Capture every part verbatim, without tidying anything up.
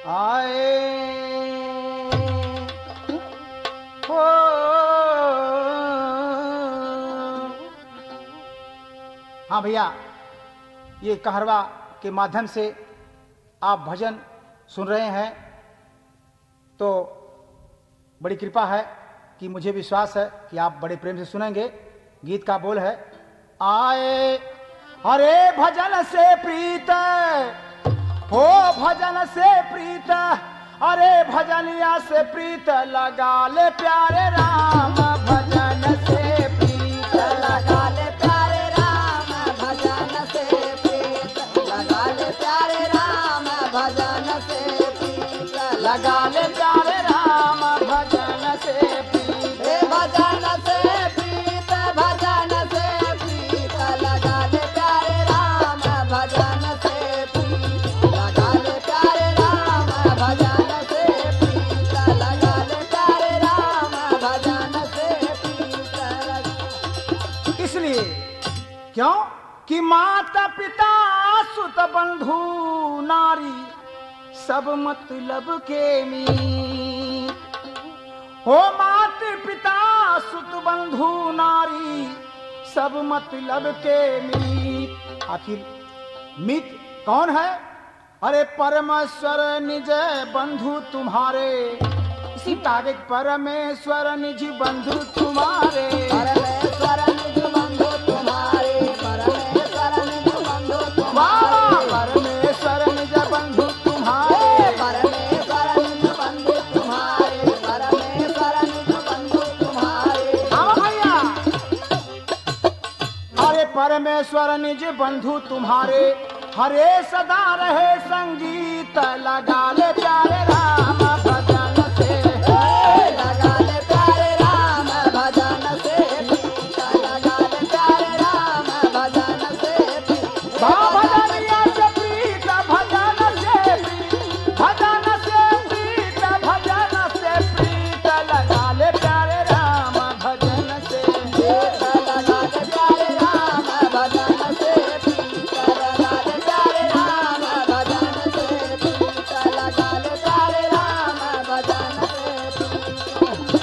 आए हो। हाँ भैया, ये कहरवा के माध्यम से आप भजन सुन रहे हैं तो बड़ी कृपा है कि मुझे विश्वास है कि आप बड़े प्रेम से सुनेंगे। गीत का बोल है, आए हरे भजन से प्रीत हो, भजन से प्रीत, अरे भजनिया से प्रीत लगा ले प्यारे राम, भजन से प्रीत लगा ले प्यारे राम, भजन से प्रीत लगा ले प्यारे राम, भजन से प्रीत लगा ले प्यारे राम, भजन से प्रीत, भजन से प्रीत, भजन से प्रीत लगा ले प्यारे राम, भजन से प्रीत लगा ले प्यारे राम, भजन से प्रीत लगा ले प्यारे राम, भजन से प्रीत। इसलिए क्यों कि माता पिता सुत बंधु नारी सब मतलब के मीत हो, मात पिता सुत बंधु नारी सब मतलब के मीत। आखिर मीत कौन है? अरे परमेश्वर निज बंधु तुम्हारे, इसी तागे परमेश्वर निज बंधु तुम्हारे, परमेश्वर निज बंधु तुम्हारे, परमेश्वर निज बंधु तुम्हारे, परमेश्वर निज बंधु तुम्हारे, परमेश्वर निज बंधु तुम्हारे, परमेश्वर निज बंधु तुम्हारे। हाँ भैया, अरे परमेश्वर निज बंधु तुम्हारे, हरे सदा रहे संगीत लगा ले प्यारे राम, भजन से लगा ले प्यारे राम, भजन से प्रीत लगा ले प्यारे राम, भजन से प्रीत, भजनिया से प्रीत, भजन से प्रीत, भजन से प्रीत, भजन से प्रीत लगा ले प्यारे राम, भजन से प्रीत लगा ले प्यारे राम, भजन से प्रीत लगा ले प्यारे राम, भजन से प्रीत लगा ले प्यारे राम, भजन से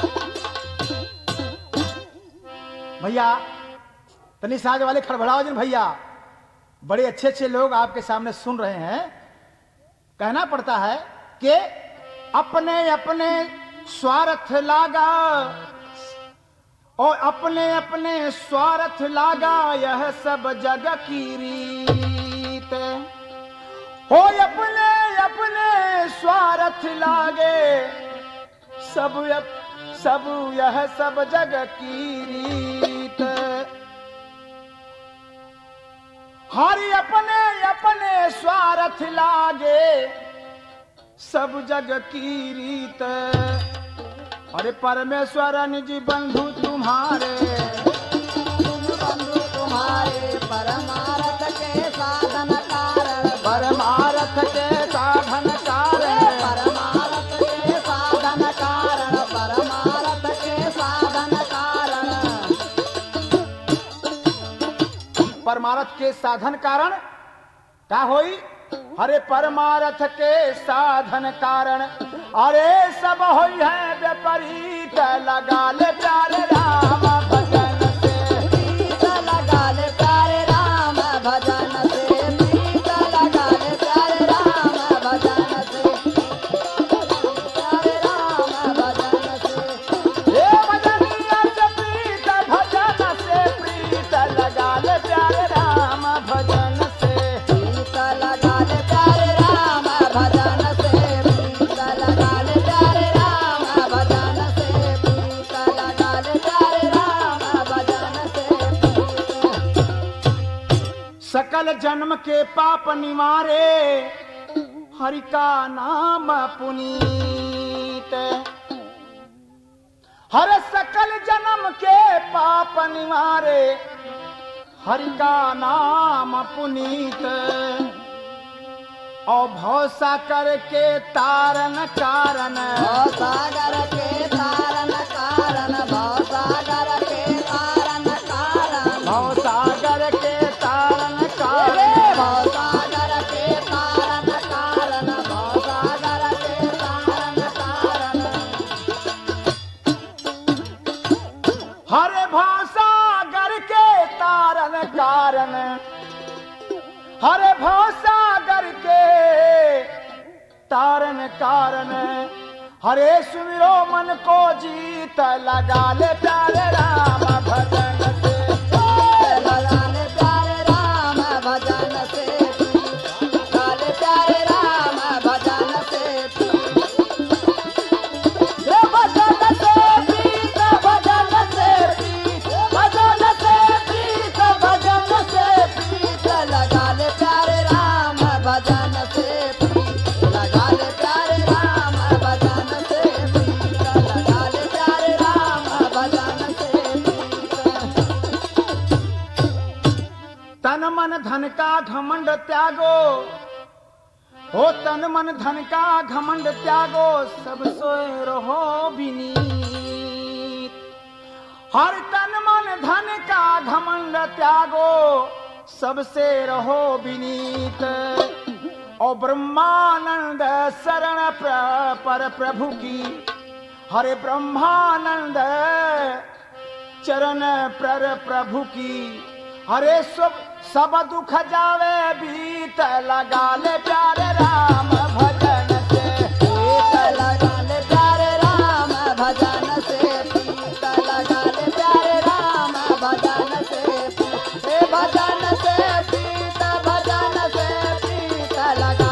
प्रीत। भैया तनी साज वाले खड़बड़ाओ जिन भैया, बड़े अच्छे अच्छे लोग आपके सामने सुन रहे हैं। कहना पड़ता है कि अपने अपने स्वार्थ लागा और अपने अपने स्वार्थ लागा, यह सब जग की रीत हो, अपने अपने स्वार्थ लागे सब सब यह सब जग की रीत। हरि अपने अपने स्वार्थ लागे सब जग की रीत, अरे परमेश्वर निज बंधु तुम्हारे, बंधु तुम्हारे, परमारथ के साधन कारण, परमारथ के साधन कारण, परमारथ के साधन कारण, परमारथ के साधन कारण, परमारथ के साधन कारण क्या होई? हरे परमारथ के साधन कारण, अरे सब होई है विपरीत लगा ले प्यारे राम, भजन से प्रीत लगा ले प्यारे राम, भजन से प्रीत लगा ले प्यारे राम, भजन से प्यारे राम, भजन से हे भजनिया से प्रीत, भजन से प्रीत लगा ले प्यारे राम, भजन से प्रीत लगा ले प्यारे राम, भजन से प्रीत लगा ले प्यारे राम, भजन से प्रीत लगा ले प्यारे राम, भजन से प्रीत। सकल जन्म के पाप निवारे, हरि का नाम पुनीत, हर सकल जन्म के पाप निवारे, हरि का नाम पुनीत, और भव सागर के तारन कारण, भव सागर के तारन कारण, भव सागर के तारन कारण, भव सागर के तारन कारण, भव सागर के तारन कारण, भव सागर हरे भवसागर के तारन कारण हरे सुमिरो मन को जीत लगा ले प्यारे राम भजन से लगा ले प्यारे राम भजन से लगा ले प्यारे राम भजन से ये भजन से प्रीत भजन से प्रीत भजन से प्रीत भजन से प्रीत लगा ले प्यारे राम भजन से प्रीत लगा ले प्यारे राम भजन से प्रीत लगा ले प्यारे राम भजन से तन मन धन का घमंड त्यागो हो तन मन धन का घमंड त्यागो सब सोए रहो विनीत हर तन मन धन का घमंड त्यागो सबसे रहो विनीत और ब्रह्मानंद शरण प्र- पर प्रभु की हरे ब्रह्मानंद चरण पर प्रभु की हरे सब सब दुख जावे बीत लगा ले प्यारे राम भजन से प्रीत लगा ले प्यारे राम भजन से प्रीत लगा ले प्यारे राम भजन से हे भजन से प्रीत भजन से प्रीत लगा